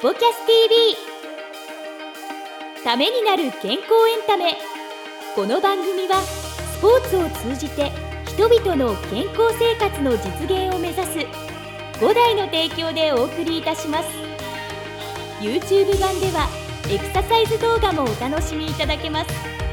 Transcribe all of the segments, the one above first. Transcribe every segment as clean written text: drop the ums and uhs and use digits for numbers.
ポキャス TV ためになる健康エンタメ。この番組はスポーツを通じて人々の健康生活の実現を目指す5台の提供でお送りいたします。 YouTube 版ではエクササイズ動画もお楽しみいただけます。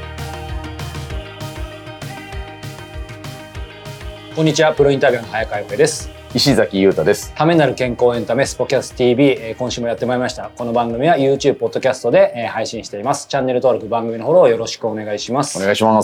こんにちは、プロインタビュアーの早川洋平です。 石崎裕太です。 ためになる健康エンタメスポキャス TV、今週もやってまいりました。この番組は YouTube、ポッドキャストで、配信しています。チャンネル登録、番組のフォローよろしくお願いします。 お願いします。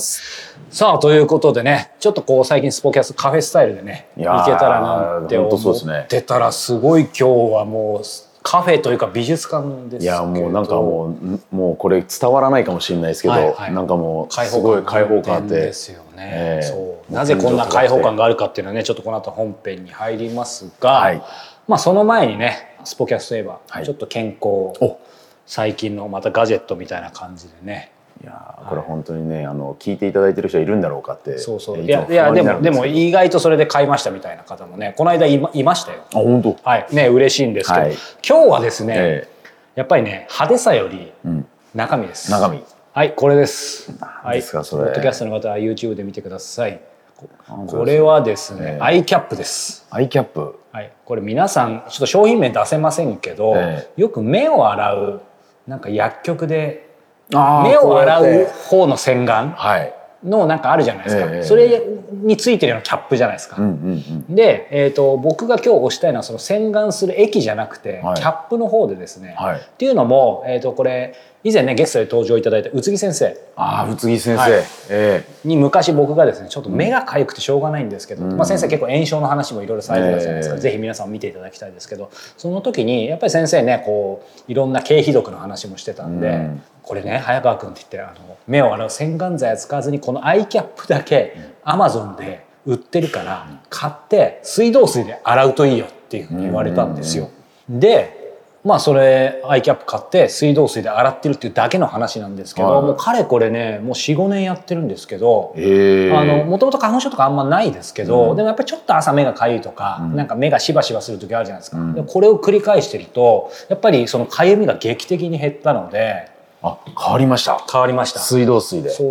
さあ、ということでね、ちょっとこう最近スポキャスカフェスタイルでね、いけたらなって思ってたら、すごい今日はもうカフェというか美術館ですけど。 いやもうなんかもうこれ伝わらないかもしれないですけど、なんかもうすごい開放感あってですよね。そうなぜこんな開放感があるかっていうのはね、ちょっとこの後本編に入りますが、まあその前にね、スポキャスといえばちょっと健康、最近のまたガジェットみたいな感じでね。 いやこれ本当にね、聞いていただいてる人いるんだろうかって。 そういやでも意外とそれで買いましたみたいな方もね、この間いましたよ。 あ、本当。 はいね、嬉しいんですけど、今日はですね、やっぱりね、派手さより中身です。 中身。 はい、これです。 はい。ポッドキャストの方は YouTube で見てください。これはですね、アイキャップです。 アイキャップ。 はい、これ皆さんちょっと商品名出せませんけど、よく目を洗うなんか薬局で目を洗う方の洗顔のなんかあるじゃないですか。それについてるようなキャップじゃないですか。で、僕が今日推したいのはその洗顔する液じゃなくてキャップの方でですね。っていうのもこれ以前ねゲストで登場いただいた宇津木先生。 宇津木先生に昔僕がですねちょっと目が痒くてしょうがないんですけど、まあ先生結構炎症の話もいろいろされてたじゃないですか。ぜひ皆さん見ていただきたいですけど、その時にやっぱり先生ねこういろんな経皮毒の話もしてたんで、これね早川君って言って目を洗う洗顔剤は使わずにこのアイキャップだけ Amazon で売ってるから買って水道水で洗うといいよっていうふうに言われたんですよ。でまあそれアイキャップ買って水道水で洗ってるっていうだけの話なんですけど、もうかれこれねもう 4,5 年やってるんですけど、もともと花粉症とかあんまないですけど、でもやっぱりちょっと朝目がかゆいとか、なんか目がしばしばする時あるじゃないですか。でこれを繰り返してるとやっぱりそのかゆみが劇的に減ったので。 変わりました。 変わりました。 水道水で。 そう。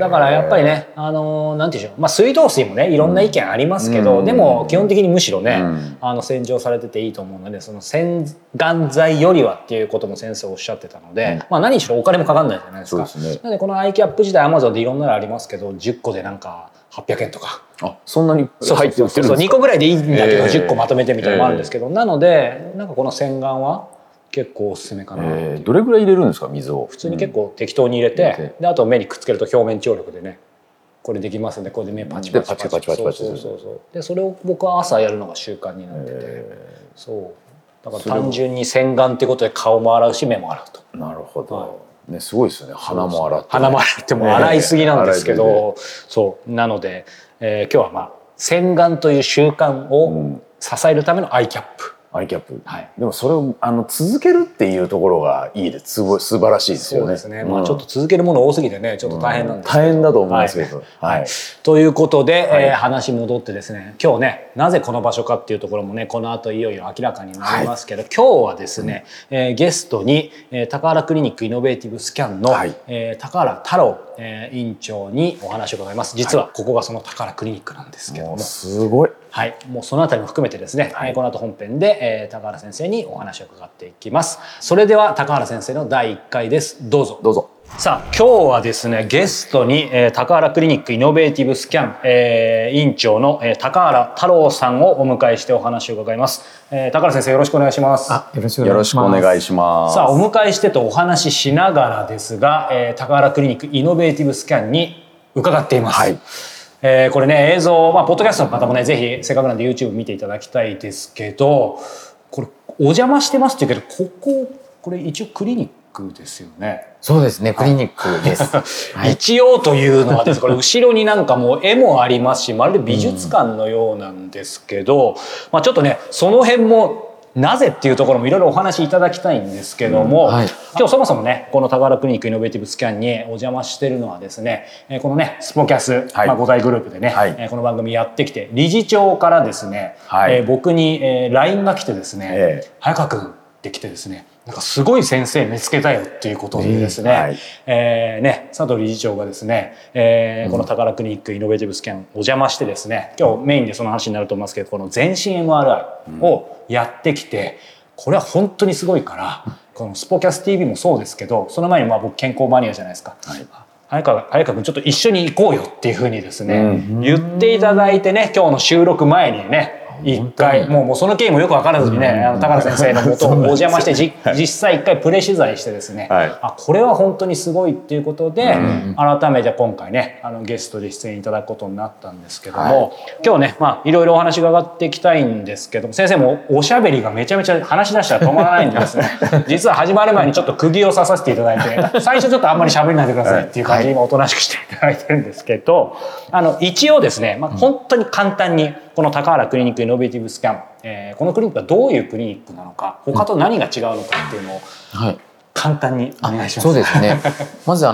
だからやっぱりね、なんていうんでしょう。まあ水道水もね、いろんな意見ありますけど、でも基本的にむしろね、洗浄されてていいと思うので、その洗顔剤よりはっていうことも先生おっしゃってたので、まあ何しろお金もかかんないじゃないですか。なのでこのアイキャップ自体 Amazon でいろんなのありますけど、10個でなんか800円とか。 そんなに入って売ってるんですか。 2個ぐらいでいいんだけど、10個まとめてみたいなのもあるんですけど、なのでなんかこの洗顔は結構おすすめかな。 どれぐらい入れるんですか、水を。 普通に結構適当に入れて、であと目にくっつけると表面張力でねこれできますんで、これで目パチパチパチでそれを僕は朝やるのが習慣になってて、そうだから単純に洗顔ってことで顔も洗うし目も洗うと。 なるほどね、すごいですよね。鼻も洗って、 鼻も洗っても洗いすぎなんですけど、そうなので今日はまあ洗顔という習慣を支えるためのアイキャップ。 アイキャップ、でもそれを続けるっていうところがいいです。すごい素晴らしいですよね。 そうですね。まあちょっと続けるもの多すぎてね、ちょっと大変なんですけど。 大変だと思いますけど。 ということで、話戻ってですね、今日ねなぜこの場所かっていうところもねこの後いよいよ明らかになりますけど、今日はですね、ゲストに高原クリニックイノベーティブスキャンの高原太郎院長にお話を伺います。実はここがその高原クリニックなんですけども、 すごい。 はい、もうそのあたりも含めてですね、この後本編で、高原先生にお話を伺っていきます。それでは高原先生の第1回です。どうぞ。さあ今日はですねゲストに、高原クリニックイノベーティブスキャン、院長の、高原太郎さんをお迎えしてお話を伺います。高原先生よろしくお願いします。 よろしくお願いします。 さあお迎えしてとお話ししながらですが、高原クリニックイノベーティブスキャンに伺っています。これね映像、ポッドキャストの方もねぜひせっかくなんで YouTube 見ていただきたいですけど、これお邪魔してますって言うけどこれ一応クリニックですよね。 そうですね、クリニックです。 一応というのはですね、これ後ろになんかもう絵もありますし、まるで美術館のようなんですけど、ちょっとねその辺もなぜっていうところもいろいろお話しいただきたいんですけども、今日そもそもねこの高原クリニックイノベーティブスキャンにお邪魔してるのはですね、このねスポキャス、5大グループでね、この番組やってきて理事長からですね、僕に LINE が来てですね、早川君ってきてですね、なんかすごい先生見つけたよっていうことでですね、佐藤理事長がですね、この宝クリニックイノベーティブスキャンお邪魔してですね、今日メインでその話になると思いますけど、この全身 MRI をやってきて、これは本当にすごいから、このスポキャス TV もそうですけど、その前に僕健康マニアじゃないですか、早川君ちょっと一緒に行こうよっていうふうにですね、言っていただいてね、今日の収録前にね、一回もうその経緯もよく分からずにね、高田先生のもとをお邪魔して実際一回プレ取材してですね、これは本当にすごいっていうことで、改めて今回ねゲストで出演いただくことになったんですけども、今日ねいろいろお話伺っていきたいんですけども、先生もおしゃべりがめちゃめちゃ話し出したら止まらないんでですね実は始まる前にちょっと釘を刺させていただいて、最初ちょっとあんまりしゃべらないでくださいっていう感じで今おとなしくしていただいてるんですけど、一応ですね、本当に簡単にこの高原クリニックイノベーティブスキャン、このクリニックはどういうクリニックなのか、他と何が違うのかっていうのを簡単にお願いします。 そうですね。まず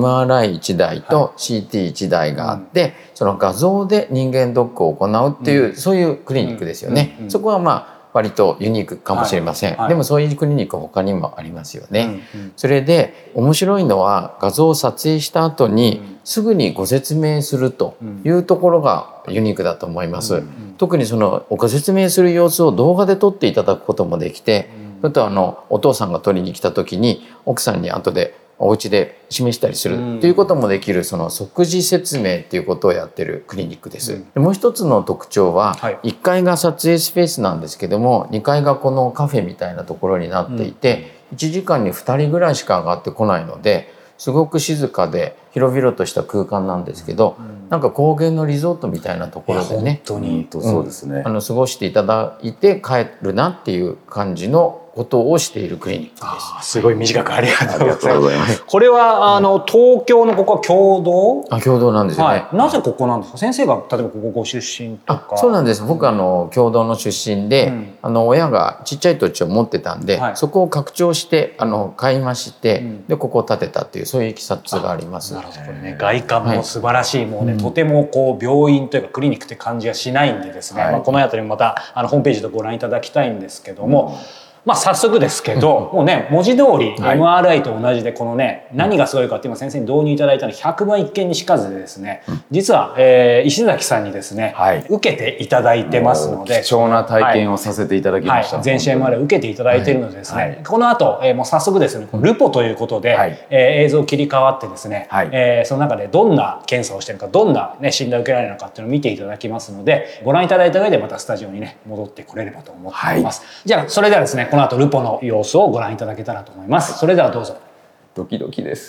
MRI1 台と CT1 台があって、その画像で人間ドックを行うっていう、そういうクリニックですよね。そこは割とユニークかもしれません。でもそういうクリニックは他にもありますよね。それで面白いのは、画像を撮影した後にすぐにご説明するというところがユニークだと思います。特にそのご説明する様子を動画で撮っていただくこともできて、それとお父さんが撮りに来た時に奥さんに後でお家で示したりするっていうこともできる、その即時説明っていうことをやってるクリニックです。でもう一つの特徴は、1階が撮影スペースなんですけども、2階がこのカフェみたいなところになっていて、1時間に2人ぐらいしか上がってこないので、すごく静かで広々とした空間なんですけど、なんか高原のリゾートみたいなところでね、 本当にそうですね、 過ごしていただいて帰るなっていう感じのことをしているクリニックです。 すごい短くありがとうございます。これは東京のここは共同？ 共同なんですよね。 なぜここなんですか？先生が例えばここご出身とか？ そうなんです。僕共同の出身で、親がちっちゃい土地を持ってたんで、そこを拡張して買いまして、でここを建てたっていう、そういういきさつがあります。 なるほどね。外観も素晴らしい、もうね、とてもこう病院というかクリニックって感じがしないんでですね、この辺りもまたホームページでご覧いただきたいんですけども、早速ですけど、もうね、文字通り MRI と同じで、このね、何がすごいかって今先生に導入いただいたの100万一見にしかずでですね、実は石崎さんにですね、受けていただいてますので、 貴重な体験をさせていただきました。 全身 MRI 受けていただいているのでですね、この後もう早速ですね、ルポということで映像切り替わってですね、その中でどんな検査をしているのか、どんな診断を受けられるのかっていうのを見ていただきますので、ご覧いただいた上でまたスタジオにね戻ってこれればと思っています。じゃあそれではですね、この後ルポの様子をご覧いただけたらと思います。それではどうぞ。 ドキドキです。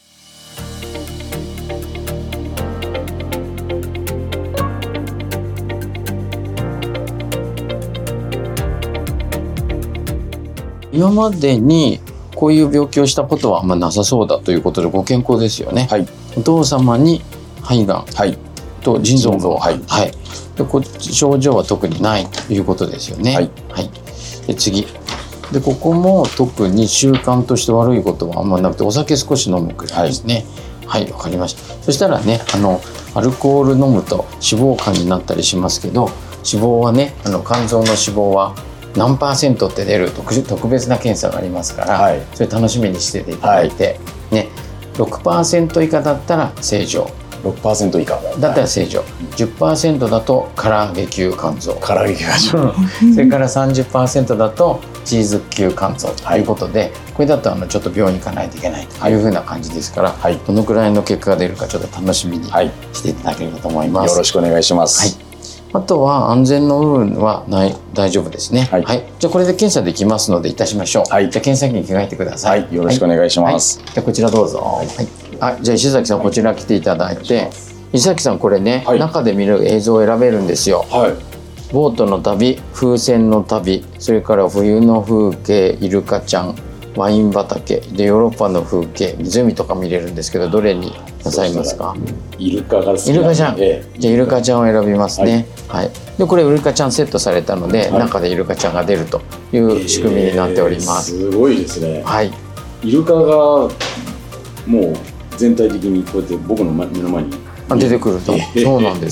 今までにこういう病気をしたことはあんまなさそうだということで、ご健康ですよね。お父様に肺がんと腎臓がん、で症状は特にないということですよね。で次で、ここも特に習慣として悪いことはあんまなくて、お酒少し飲むくらいですね。わかりました。そしたらね、アルコール飲むと脂肪肝になったりしますけど、脂肪はね、肝臓の脂肪は何%って出る特別な検査がありますから、それ楽しみにしてていただいて、6% 以下だったら正常、 6% 以下だったら正常、10% だと唐揚げ級肝臓、 それから 30% だとチーズ級肝臓ということで、これだとちょっと病院に行かないといけないというふうな感じですから、どのくらいの結果が出るかちょっと楽しみにしていただければと思います。 よろしくお願いします。 あとは安全の部分は大丈夫ですね。じゃあこれで検査できますのでいたしましょう。じゃあ検査着に着替えてください。 よろしくお願いします。 じゃあこちらどうぞ。じゃあ石崎さんこちら来ていただいて、石崎さんこれね、中で見る映像を選べるんですよ。ボートの旅、風船の旅、それから冬の風景、イルカちゃん、ワイン畑でヨーロッパの風景、湖とか見れるんですけど、どれになさいますか？ イルカが好き。 イルカちゃん、じゃあイルカちゃんを選びますね。でこれイルカちゃんセットされたので、中でイルカちゃんが出るという仕組みになっております。 すごいですね。イルカがもう全体的にこうやって僕の目の前に出てくると、そうなんです。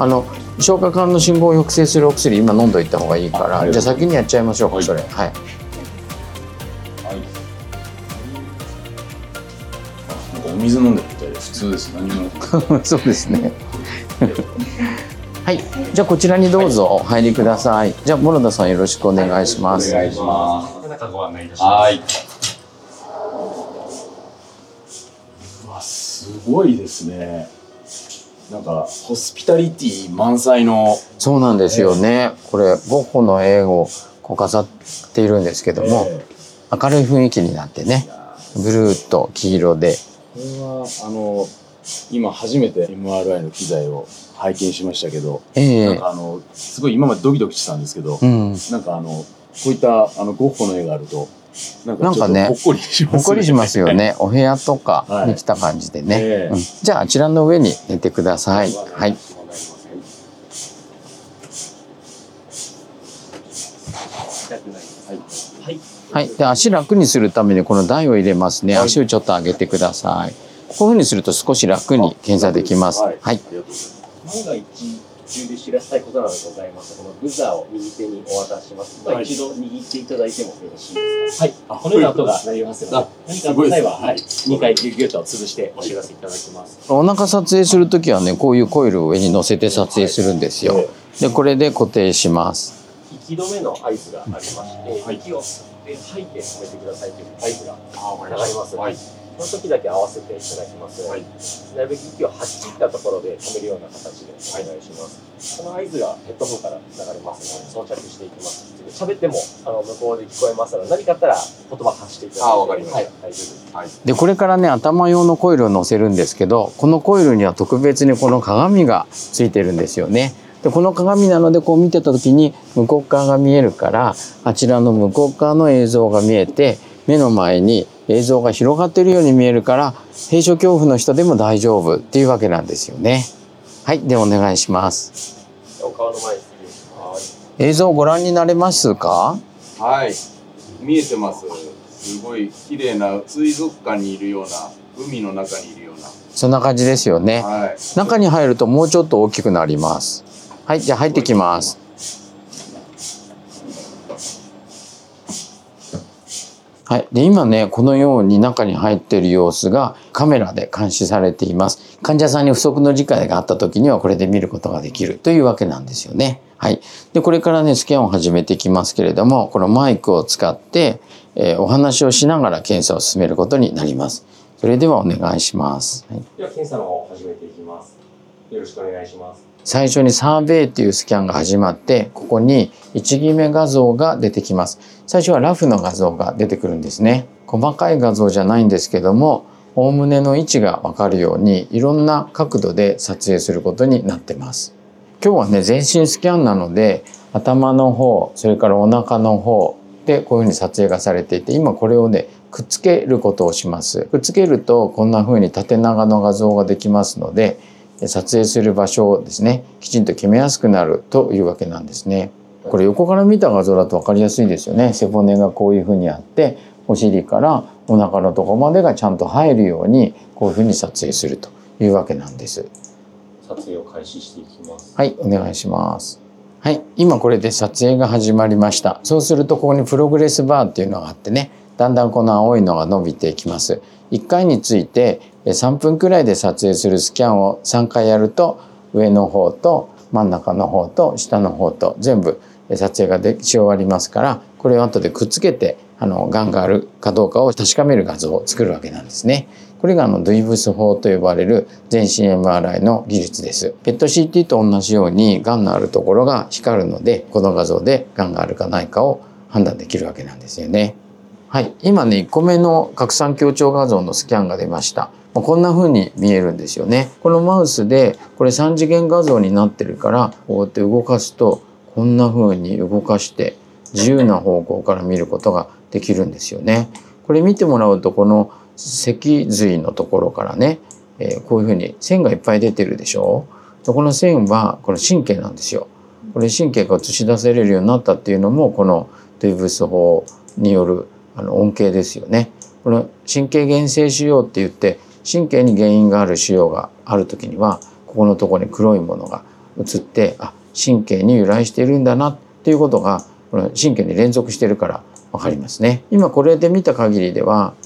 消化管の信号を抑制するお薬今飲んどいた方がいいから、じゃあ先にやっちゃいましょうか、それ。 水飲んでるみたいで普通です。何もそうですね。はい、じゃあこちらにどうぞお入りください。じゃあ諸田さんよろしくお願いします。 お願いします。 中ご案内いたします。 はい。すごいですね。なんかホスピタリティ満載の。 そうなんですよね。これゴッホの絵をこう飾っているんですけども、明るい雰囲気になってね、ブルーと黄色で。 これは今初めて MRI の機材を拝見しましたけど、なんかすごい今までドキドキしてたんですけど、なんかこういったゴッホの絵があるとなんかちょっとほっこりしますね。 ほっこりしますよね。お部屋とかに来た感じでね。じゃああちらの上に寝てください。はい。はい。で足楽にするためにこの台を入れますね。足をちょっと上げてください。こういうふうにすると少し楽に検査できます。はい。 万が一中で知らせたいことなどございますと、このブザーを右手にお渡しします。一度握っていただいてもよろしいですか。はい。このような音が鳴りますので、何かあった際は2回ギュギュッと潰してお知らせいただきます。 お腹撮影するときはね、こういうコイルを上に乗せて撮影するんですよ。で、これで固定します。 息止めの合図がありまして、息を吸って吐いて止めてくださいという合図が流れます。その時だけ合わせていただきます。なるべく息を吐き切ったところで止めるような形でお願いします。その合図がヘッドホンから流れますので装着していきます。喋っても向こうで聞こえますので、何かあったら言葉発していただいて。わかりました。大丈夫です。 でこれからね頭用のコイルを乗せるんですけど、このコイルには特別にこの鏡がついてるんですよね。でこの鏡なのでこう見てた時に向こう側が見えるから、あちらの向こう側の映像が見えて、目の前に映像が広がっているように見えるから、閉所恐怖の人でも大丈夫っていうわけなんですよね。はい、でお願いします。 お顔の前です。 映像をご覧になれますか？ はい、見えてます。すごい綺麗な水族館にいるような、海の中にいるような、 そんな感じですよね。 はい、 中に入るともうちょっと大きくなります。はい、じゃあ入ってきます。はい、で今ねこのように中に入っている様子がカメラで監視されています。患者さんに不測の事態があった時にはこれで見ることができるというわけなんですよね。はい、でこれからねスキャンを始めていきますけれども、このマイクを使って、お話をしながら検査を進めることになります。それではお願いします。はい、 では検査の方を始めていきます。よろしくお願いします。 最初にサーベイというスキャンが始まって、ここに1決め画像が出てきます。最初はラフの画像が出てくるんですね。細かい画像じゃないんですけども、おおむねの位置がわかるようにいろんな角度で撮影することになってます。今日はね全身スキャンなので、頭の方、それからお腹の方でこういうふうに撮影がされていて、今これをねくっつけることをします。くっつけるとこんなふうに縦長の画像ができますので、撮影する場所をですねきちんと決めやすくなるというわけなんですね。これ横から見た画像だと分かりやすいですよね。背骨がこういうふうにあって、お尻からお腹のところまでがちゃんと入るようにこういうふうに撮影するというわけなんです。 撮影を開始していきます。 はい、お願いします。はい、今これで撮影が始まりました。そうするとここにプログレスバーっていうのがあってね、だんだんこの青いのが伸びていきます。1回について3分くらいで撮影するスキャンを3回やると、上の方と真ん中の方と下の方と全部撮影がし終わりますから、これを後でくっつけてがんがあるかどうかを確かめる画像を作るわけなんですね。これがドイブス法と呼ばれる全身 MRI の技術です。PET-CT と同じようにがんのあるところが光るので、この画像でがんがあるかないかを判断できるわけなんですよね。はい、今ね1個目の拡散強調画像のスキャンが出ました。こんな風に見えるんですよね。このマウスでこれ3次元画像になってるから、こうやって動かすとこんな風に動かして自由な方向から見ることができるんですよね。これ見てもらうと、この脊髄のところからね、こういう風に線がいっぱい出てるでしょ。この線はこの神経なんですよ。これ神経が映し出せれるようになったっていうのもこのドゥイブス法による恩恵ですよね。この神経原性腫瘍って言って、神経に原因がある腫瘍がある時にはここのところに黒いものが映って、神経に由来しているんだなっていうことがこの神経に連続しているから分かりますね。今これで見た限りでは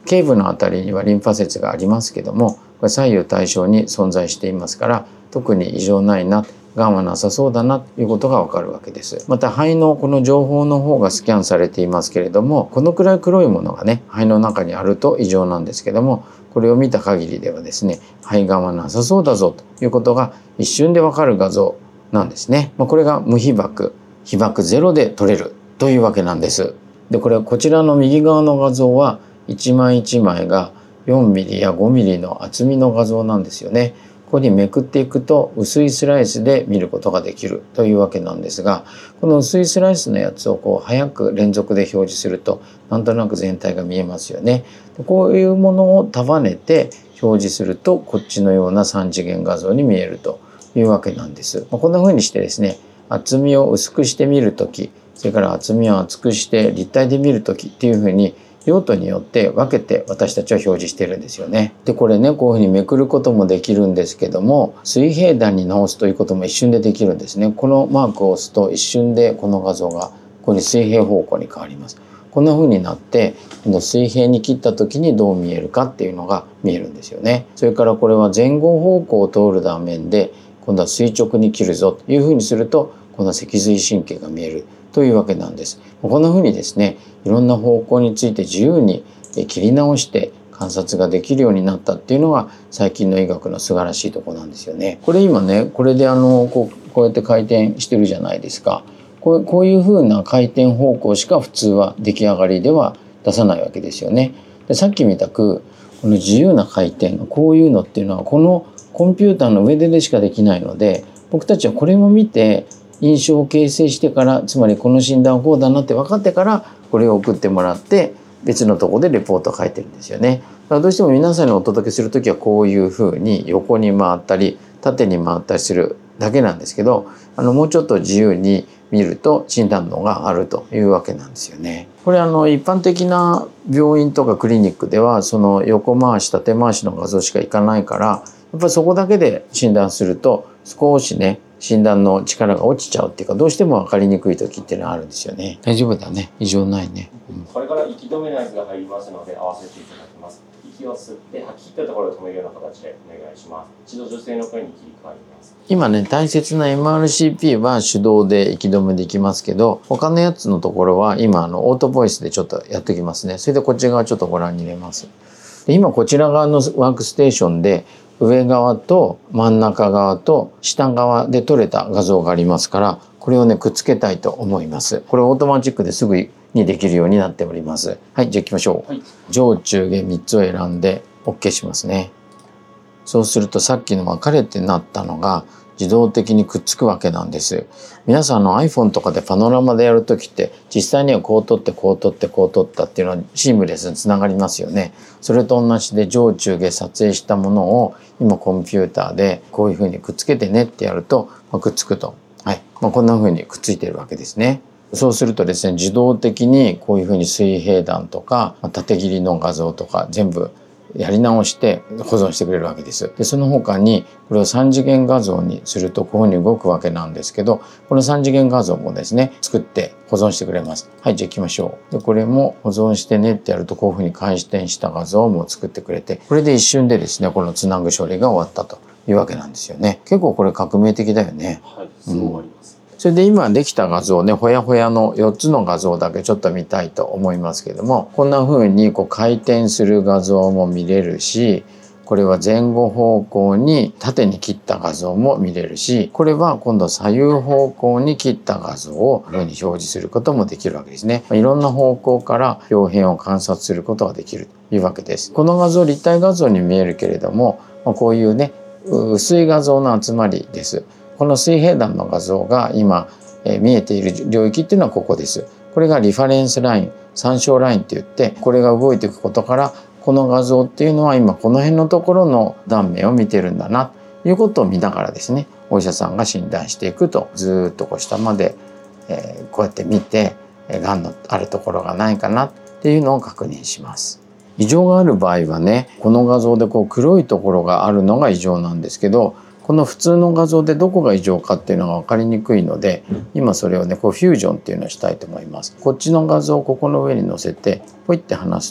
頸部のあたりにはリンパ節がありますけども、これ左右対称に存在していますから、特に異常ないな、がんはなさそうだなということがわかるわけです。また肺のこの情報の方がスキャンされていますけれども、このくらい黒いものがね肺の中にあると異常なんですけども、これを見た限りではですね、肺がんはなさそうだぞということが一瞬でわかる画像なんですね。これが無被曝、被曝ゼロで撮れるというわけなんです。でこちらの右側の画像は一枚一枚が4ミリや5ミリの厚みの画像なんですよね。ここにめくっていくと薄いスライスで見ることができるというわけなんですが、この薄いスライスのやつを早く連続で表示するとなんとなく全体が見えますよね。こういうものを束ねて表示するとこっちのような3次元画像に見えるというわけなんです。こんな風にしてですね、厚みを薄くして見るとき、それから厚みを厚くして立体で見るときっていう風に用途によって分けて私たちは表示してるんですよね。でこれね、こういうふうにめくることもできるんですけども、水平段に直すということも一瞬でできるんですね。このマークを押すと一瞬でこの画像がここに水平方向に変わります。こんな風になってこの水平に切った時にどう見えるかっていうのが見えるんですよね。それからこれは前後方向を通る断面で今度は垂直に切るぞというふうにすると、この脊髄神経が見えるというわけなんです。こんな風にですね、いろんな方向について自由に切り直して観察ができるようになったっていうのが最近の医学の素晴らしいところなんですよね。これ今ね、これでこうやって回転してるじゃないですか。こういう風な回転方向しか普通は出来上がりでは出さないわけですよね。でさっきみたくこの自由な回転、こういうのっていうのはこのコンピューターの上でしかできないので、僕たちはこれも見て印象を形成してから、つまりこの診断はこうだなって分かってからこれを送ってもらって別のところでレポートを書いてるんですよね。だからどうしても皆さんにお届けする時はこういうふうに横に回ったり縦に回ったりするだけなんですけど、もうちょっと自由に見ると診断能があるというわけなんですよね。これ一般的な病院とかクリニックではその横回し縦回しの画像しかいかないから、やっぱりそこだけで診断すると少しね診断の力が落ちちゃうっていうか、どうしても分かりにくい時っていうのはあるんですよね。大丈夫だね、異常ないね。 これから息止めのやつが入りますので合わせていただきます。息を吸って吐き切ったところで止めるような形でお願いします。一度女性の声に切り替わります。 今ね、大切な MRCP は手動で息止めできますけど、他のやつのところは今オートボイスでちょっとやっておきますね。それでこっち側ちょっとご覧に入れます。で今こちら側のワークステーションで上側と真ん中側と下側で撮れた画像がありますから、これをねくっつけたいと思います。これオートマチックですぐにできるようになっております。はい、じゃあ行きましょう。はい、上中下3つを選んで OK しますね。そうするとさっきの分かれてなったのが自動的にくっつくわけなんです。皆さんiPhone とかでパノラマでやるときって実際にはこう撮ってこう撮ってこう撮ったっていうのはシームレスにつながりますよね。それと同じで上中下撮影したものを今コンピューターでこういうふうにくっつけてねってやるとくっつくと、はい、こんなふうにくっついてるわけですね。そうするとですね、自動的にこういうふうに水平段とか縦切りの画像とか全部やり直して保存してくれるわけです。でその他にこれを3次元画像にするとこういうふうに動くわけなんですけど、この3次元画像もですね作って保存してくれます。はい、じゃあ行きましょう。でこれも保存してねってやるとこういうふうに回転した画像も作ってくれて、これで一瞬でですねこのつなぐ処理が終わったというわけなんですよね。結構これ革命的だよね。 はい、すごいあります。 それで今できた画像ね、ほやほやの4つの画像だけちょっと見たいと思いますけども、こんな風に回転する画像も見れるし、これは前後方向に縦に切った画像も見れるし、これは今度左右方向に切った画像をこのように表示することもできるわけですね。いろんな方向から表現を観察することができるというわけです。この画像立体画像に見えるけれども、こういうね薄い画像の集まりです。この水平段の画像が今見えている領域っていうのはここです。これがリファレンスライン、参照ラインって言って、これが動いていくことからこの画像っていうのは今この辺のところの断面を見てるんだなということを見ながらですね、お医者さんが診断していくと、ずっと下までこうやって見てがんのあるところがないかなっていうのを確認します。異常がある場合はね、この画像で黒いところがあるのが異常なんですけど、この普通の画像でどこが異常かっていうのが分かりにくいので、今それをねフュージョンっていうのをしたいと思います。こっちの画像をここの上に載せてポイって離すと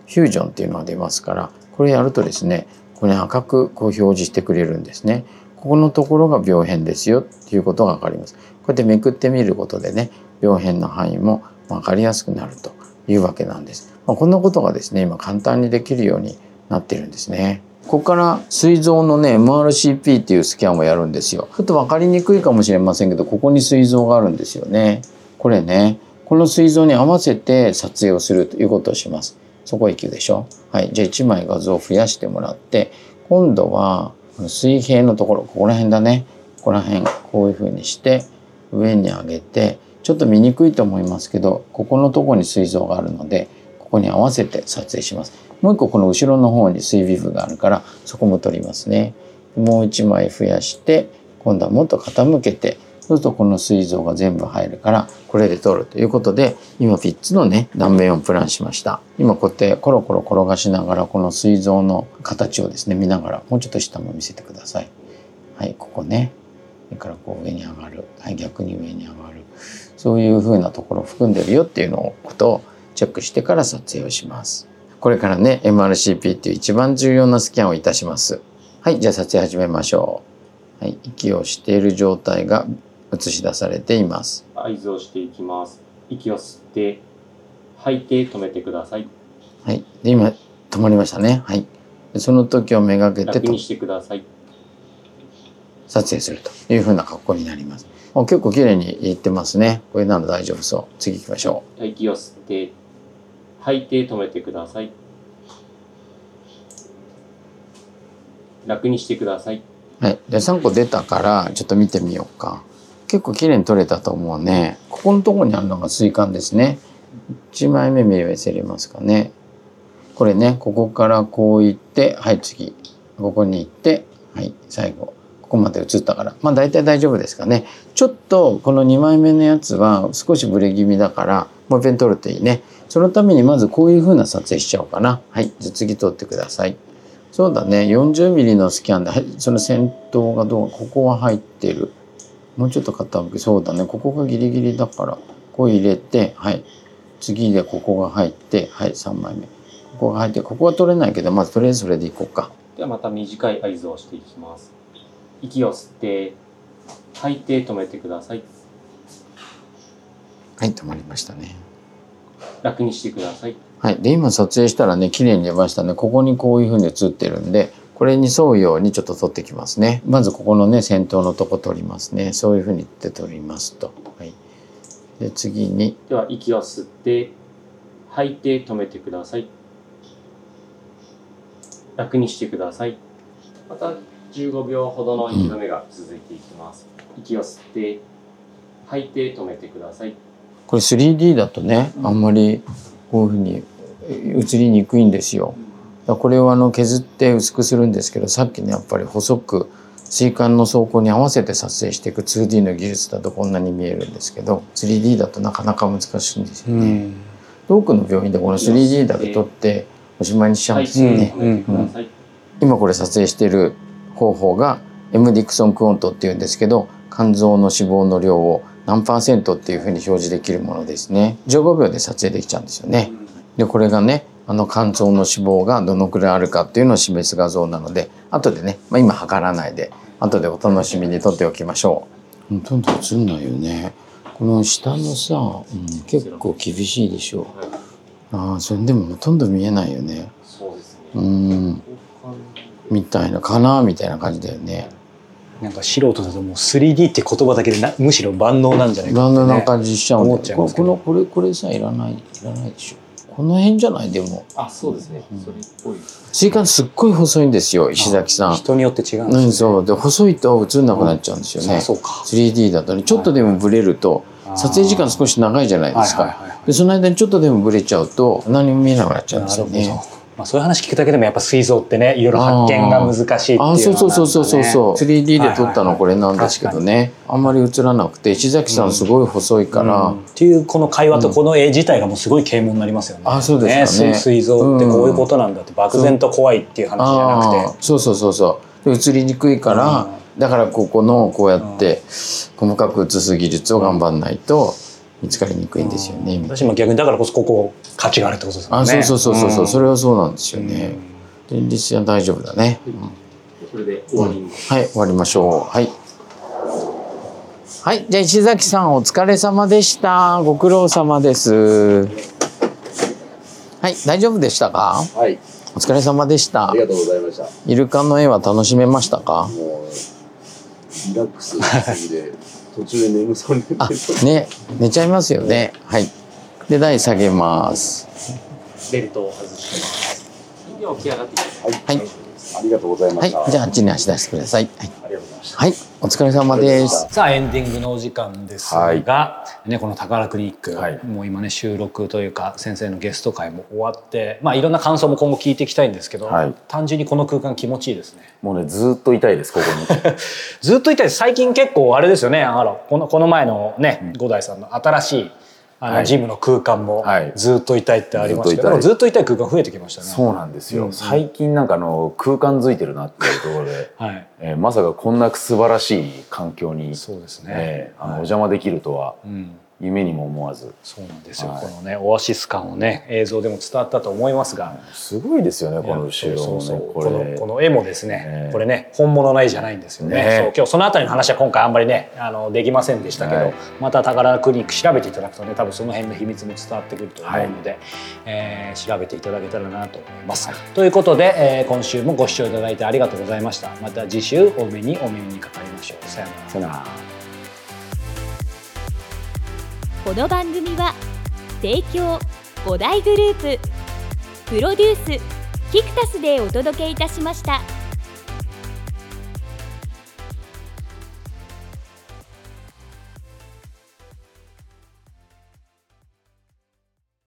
フュージョンっていうのが出ますから、これやるとですね、これ赤くこう表示してくれるんですね。ここのところが病変ですよっていうことが分かります。こうやってめくってみることでね、病変の範囲も分かりやすくなるというわけなんです。こんなことがですね、今簡単にできるようになっているんですね。ここから膵臓のね MRCP っていうスキャンをやるんですよ。ちょっと分かりにくいかもしれませんけど、ここに膵臓があるんですよね。これね、この膵臓に合わせて撮影をするということをします。そこへ行くでしょ。はい、じゃあ1枚画像を増やしてもらって、今度は水平のところ、ここら辺だね、ここら辺こういうふうにして上に上げて、ちょっと見にくいと思いますけど、ここのところに膵臓があるので、ここに合わせて撮影します。もう一個この後ろの方に膵尾部があるから、そこも撮りますね。もう1枚増やして、今度はもっと傾けて、そうするとこの膵臓が全部入るから、これで撮るということで、今3つのね断面をプランしました。今こうやってコロコロ転がしながら、この膵臓の形をですね見ながら、もうちょっと下も見せてください。はい、ここね。それからこう上に上がる。はい、逆に上に上がる。そういう風なところを含んでるよっていうことをチェックしてから撮影をします。これからね MRCP っていう一番重要なスキャンをいたします。はい、じゃあ撮影始めましょう。はい、息をしている状態が映し出されています。 合図をしていきます。息を吸って吐いて止めてください。 はい、で今止まりましたね。はい、でその時をめがけて楽にしてください。 撮影するという風な格好になります。結構綺麗にいってますね。これなら大丈夫そう。次行きましょう。息を吸って吐いて止めてください。楽にしてください。 はい、で3個出たからちょっと見てみようか。結構綺麗に撮れたと思うね。ここのところにあるのが膵管ですね。1枚目見せれますかね。これね、ここからこう行って、はい次ここに行って、はい最後ここまで映ったから、大体大丈夫ですかね。ちょっとこの2枚目のやつは少しブレ気味だから、もう一遍撮るといいね。そのためにまずこういう風な撮影しちゃおうかな。はい、じゃあ次撮ってください。そうだね、40ミリのスキャンで、はい、その先頭がここは入ってる。もうちょっと傾け、そうだね、ここがギリギリだから、こう入れて、はい。次でここが入って、はい、3枚目。ここが入って、ここは取れないけど、まずとりあえずそれでいこうか。 ではまた短い合図をしていきます。息を吸って、吐いて止めてください。 はい、止まりましたね。 楽にしてください。 はい、で今撮影したらね、綺麗に出ましたね。ここにこういう風に映ってるんで、これに沿うようにちょっと撮ってきますね。まずここのね先頭のとこ撮りますね。そういう風に言って撮りますと。はい。で次に。 では息を吸って吐いて止めてください。楽にしてください。また15秒ほどの息止めが続いていきます。息を吸って吐いて止めてください。 これ 3D だとね、あんまりこういう風に映りにくいんですよ。これを削って薄くするんですけど、さっきねやっぱり細く膵管の走行に合わせて撮影していく 2D の技術だとこんなに見えるんですけど、 3D だとなかなか難しいんですよね。多くの病院でこの 3D だけ撮っておしまいにしちゃうんですよね。今これ撮影している方法が M ディクソンクオントっていうんですけど、肝臓の脂肪の量を何%っていうふうに表示できるものですね。15秒で撮影できちゃうんですよね。でこれがね、肝臓の脂肪がどのくらいあるかっていうのを示す画像なので、後でね、今測らないで後でお楽しみに撮っておきましょう。ほとんど映んないよね。この下のさ、結構厳しいでしょ。それでもほとんど見えないよね。 そうですね。 みたいなかなみたいな感じだよね。 なんか素人だともう 3D って言葉だけでむしろ万能なんじゃないかって、ね、 万能な感じしちゃうんだけど、これさいらないでしょ。この辺じゃないでも。 そうですね。それっぽい。 膵管すっごい細いんですよ、石崎さん。 人によって違うんですね。 そうで細いと映んなくなっちゃうんですよね。 そうか。 3D だとね、ちょっとでもブレると撮影時間少し長いじゃないですか。でその間にちょっとでもブレちゃうと何も見えなくなっちゃうんですよね。 そういう話聞くだけでもやっぱ膵臓ってね、いろいろ発見が難しいっていうのはなんかね。 そう 3D で撮ったのこれなんですけどね、あんまり映らなくて、石崎さんすごい細いから、 っていうこの会話とこの絵自体がもうすごい啓蒙になりますよね。 そうですかね。 膵臓ってこういうことなんだって、漠然と怖いっていう話じゃなくて、 そう映りにくいから、だからここのこうやって細かく映す技術を頑張んないと見つかりにくいんですよね。 私も逆にだからこそここ価値があるってことですもんね。 そう、それはそうなんですよね。前立腺は大丈夫だね。 それで終わりに、 はい、終わりましょう。はい。はい、じゃあ石崎さんお疲れ様でした。ご苦労様です。はい、大丈夫でしたか？ はい。 お疲れ様でした。 ありがとうございました。 イルカの絵は楽しめましたか？ もうリラックスしすぎで途中で眠そうになって。 ね、寝ちゃいますよね。はい。で台下げます。 ベルトを外します。では起き上がってください。 はい。 ありがとうございました。 はい、じゃああっちに足出してください。はい。 ありがとうございました。 はい、お疲れ様です。 さあエンディングのお時間ですが、 はい、 ね、この宝クリニック、 はい、 もう今ね収録というか先生のゲスト会も終わって、いろんな感想も今後聞いていきたいんですけど、 はい、 単純にこの空間気持ちいいですね。 もうねずっといたいですここに。 ずっといたいです。最近結構あれですよね。この前のね、五代さんの新しいジムの空間もずっといたいってありましたけど、ずっといたい空間増えてきましたね。 そうなんですよ。最近なんか空間づいてるなっていうところで、はい、まさかこんな素晴らしい環境にそうですね、 お邪魔できるとは夢にも思わず。 そうなんですよ。このねオアシス感をね映像でも伝わったと思いますが、 すごいですよねこの後ろのね。 この絵もですね、これね本物の絵じゃないんですよね。そう今日そのあたりの話は今回あんまりねできませんでしたけど、また宝クリニック調べていただくとね多分その辺の秘密も伝わってくると思うので、調べていただけたらなと思います。ということで、今週もご視聴いただいてありがとうございました。また次週お目にかかりましょう。さよなら。 さよなら。 この番組は提供5大グループプロデュースキクタスでお届けいたしました。